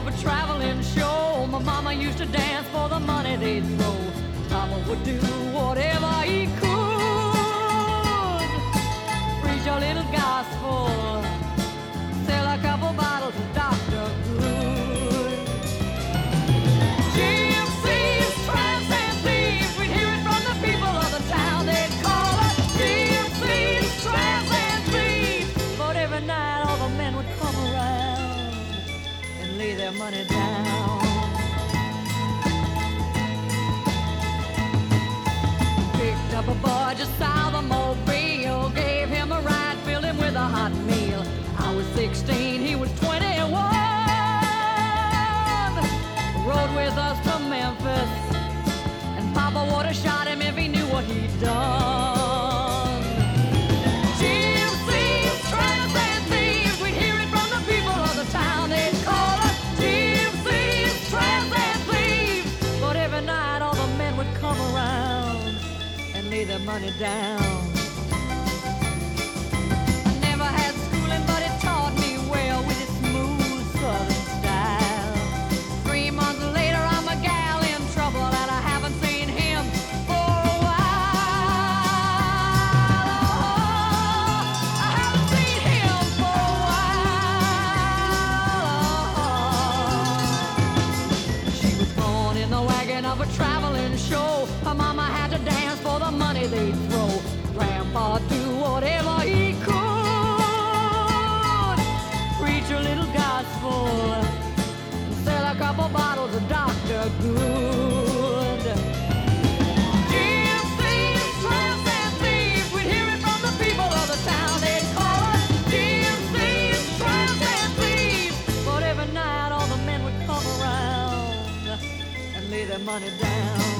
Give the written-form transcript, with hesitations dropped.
of a traveling show. My mama used to dance for the money they'd throw. Papa would do whatever he could. Preach a little gospel, sell a couple bottles of Dr. Good. Gypsies, tramps, and thieves, we'd hear it from the people of the town. They'd call us gypsies, tramps, and thieves. But every night all the men would come around and lay their money down. Picked up a boy just south of Mobile, gave him a ride, filled him with a hot meal. I was 16, he was 21. Rode with us to Memphis, and Papa would have shot him if he knew what he'd done. Gypsies, tramps, and thieves, we'd hear it from the people of the town. They'd call us gypsies, tramps, and thieves. But every night all the men would come around and lay their money down. I never had schooling, but it taught me well with its smooth southern style. 3 months later, I'm a gal in trouble, and I haven't seen him for a while. Oh, I haven't seen him for a while. She was born in the wagon of a traveling show. Her mama had to dance for the money they'd throw. Grandpa do whatever he could, preach a little gospel, sell a couple bottles of Dr. Good. Gypsies, tramps, and thieves, we'd hear it from the people of the town. They'd call us gypsies, tramps, and thieves. But every night all the men would come around and lay their money down.